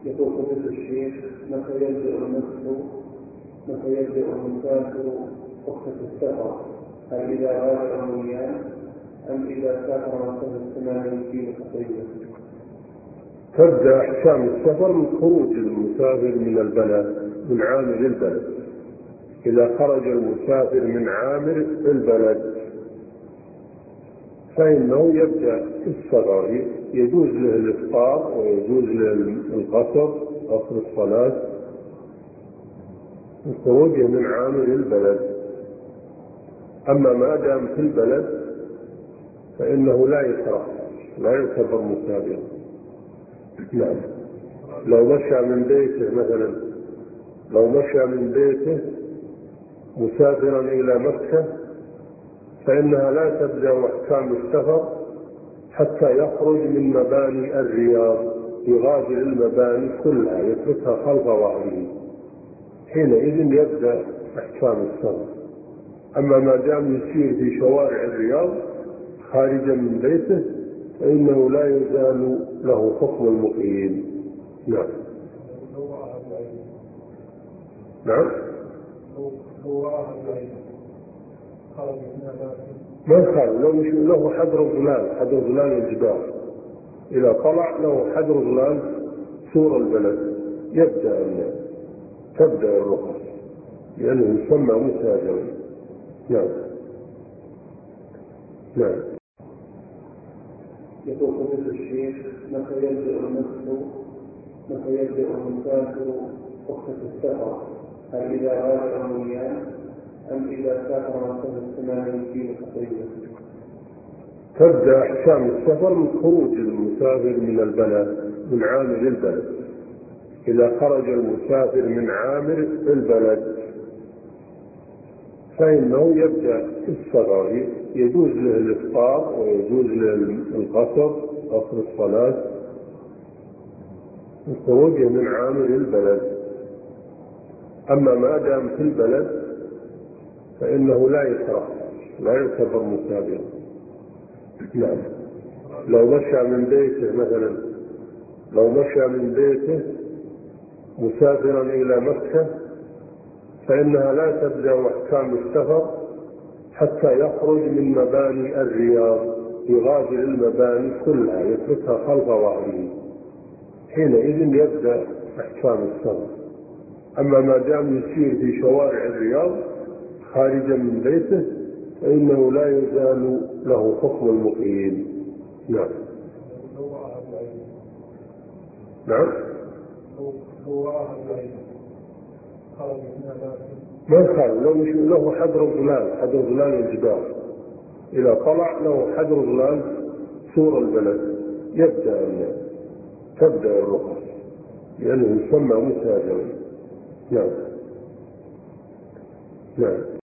يقول فضيلة الشيخ: متى يبدأ المسافر رخصة السفر؟ هل إذا غادر المنيان أم إذا سافر مسافة 8 كيلو تقريبا؟ تبدأ أحكام السفر من خروج المسافر من البلد، من عامر البلد. إذا خرج المسافر من عامر البلد فإنه يبدأ السفر، يجوز له الإفطار ويجوز له القصر، قصر الصلاة، من خروجه من عامر البلد. أما ما دام في البلد فإنه لا يشرع، لا يعتبر مسافرا. نعم. لو مشى من بيته مثلا، لو مشى من بيته مسافرا إلى مكة فإنها لا تبدأ أحكام السفر حتى يخرج من مباني الرياض، يغادر المباني كلها، يتركها خلف ظهره، حينئذ يبدأ أحكام السفر. أما ما دام يسير في شوارع الرياض خارجا من بيته فإنه لا يزال له حكم المقيم. نعم. نعم. ما خال، لو مش له حذر الظلال، حذر ظلال الجبال، إذا طلع له حذر ظلال سور البلد تبدأ الرخص، لأنه يسمى مسافرا. نعم. نعم. يقول فضيلة الشيخ: متى يبدأ المسافر رخصة السفر؟ هل إذا غادر المنيان أم إذا سافر مسافة 8 كيلو تقريبا؟ تبدأ أحكام السفر من خروج المسافر من البلد، من عامر البلد. إذا خرج المسافر من عامر البلد فإنه يبدأ السفر، يجوز له الإفطار ويجوز له القصر، قصر الصلاة، من خروجه من عامر البلد. أما ما دام في البلد فإنه لا يشرع، لا يعتبر مسافرا. نعم. لو مشى من بيته مثلا، لو مشى من بيته مسافرا إلى مكة فإنها لا تبدأ أحكام السفر حتى يخرج من مباني الرياض، يغادر المباني كلها، يتركها خلف ظهره، حينئذ يبدأ أحكام السفر. أما ما دام يسير في شوارع الرياض خارجا من بيته فإنه لا يزال له حكم المقيم. نعم. نعم. ما خال، لو مش له حذر الظلال، حذر ظلال الجبال، إذا طلع له حذر ظلال سور البلد تبدأ الرخص، لأنه يسمى مسافرا. نعم. نعم.